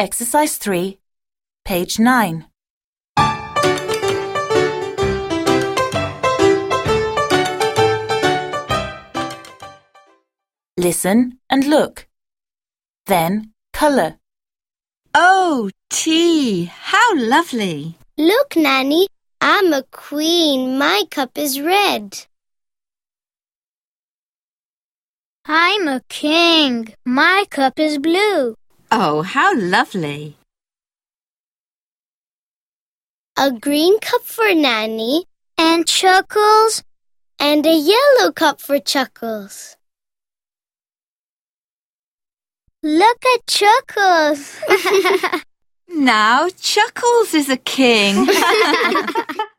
Exercise 3, page 9. Listen and look. Then colour. Oh, tea! How lovely! Look, Nanny, I'm a queen. My cup is red. I'm a king. My cup is blue. Oh, how lovely! A green cup for Nanny And Chuckles? and a yellow cup for Chuckles. Look at Chuckles. Now Chuckles is a king.